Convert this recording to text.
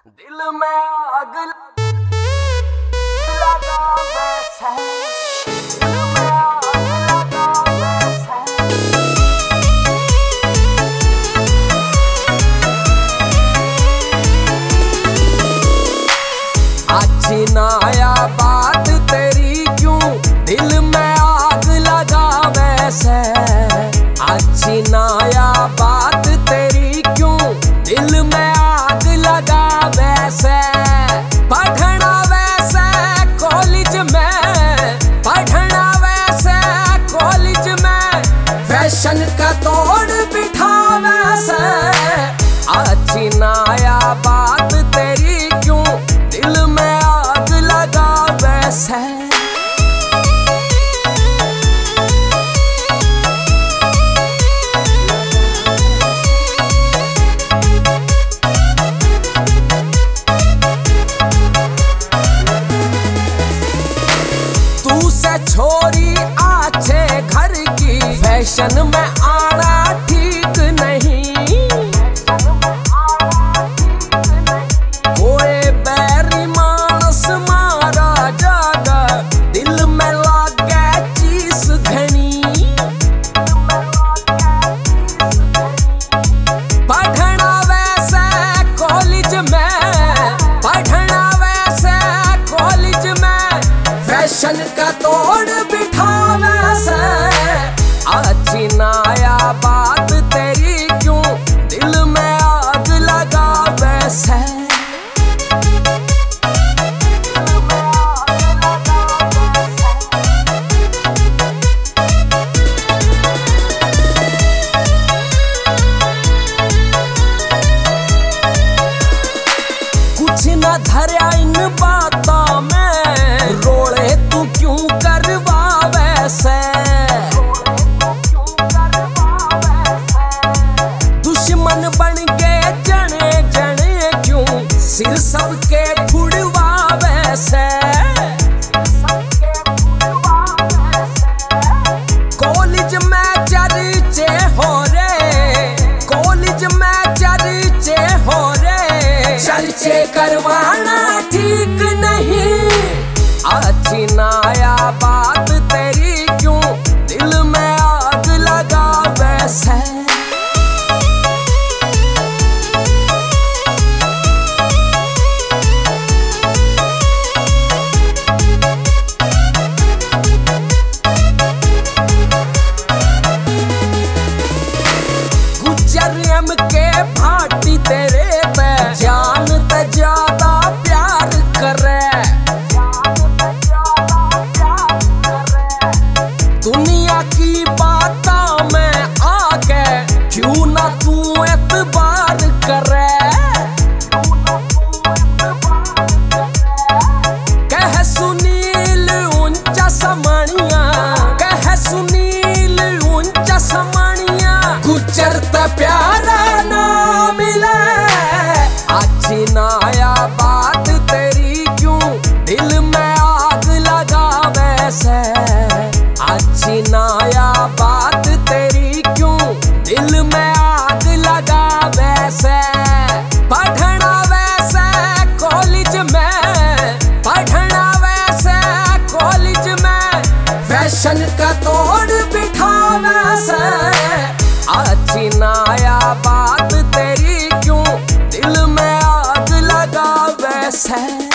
दिल में आग लगा वैसे, दिल में आग लगा वैसे। अच्छी ना आया बात तेरी क्यों दिल में आग लगा वैसे। अच्छी ना आया बात तेरी क्यों दिल में आग लगा वैसे। पढ़ना वैसे कॉलेज में, पढ़ना वैसे कॉलेज में, फैशन का तोड़ बिठा वैसे। अच्छी ना आया बात तेरी क्यों दिल में आग लगा वैसे। छोरी आछे घर की फैशन में आना ठीक नहीं। कोई बैरी मानस मारा जागा दिल में लागे चीज घनी। पढ़ना वैसे कॉलेज में, पढ़ना वैसे कॉलेज में, फैशन का तोड़ बिठा वैसे। अच्छी ना आया बात तेरी क्यों दिल में आग लगा वैसे। कुछ न धरया इन बातों में, रोले तू क्यों करवा वैसे। दुश्मन बन के जने जने क्यों सिर सबके फुड़वा वैसे। कॉलेज में चर्चे हो रे, कॉलेज में चर्चे हो रे, चर्चे करवाना ठीक नहीं। अच्छी ना आया बात तेरी क्यों दिल में आग लगा वैसे। गुजरियम के भाटी तेरे पे जान ते ज्यादा प्यार करे। दुनिया की बातों में आके क्यों ना तू एतबार करे। कह सुनील ऊंचा समानिया, कह सुनील ऊंचा समानिया, गुजर ते प्यारा ना मिले। अच्छी ना आया बात तेरी क्यों दिल में आग लगा वैसे। अच्छी ना आया बात तेरी क्यों दिल में आग लगा वैसे। पढ़ना वैसे कॉलेज में, पढ़ना वैसे कॉलेज में, फैशन का तोड़ बिठा वैसे। अच्छी ना आया बात तेरी क्यों दिल में आग लगा वैसे।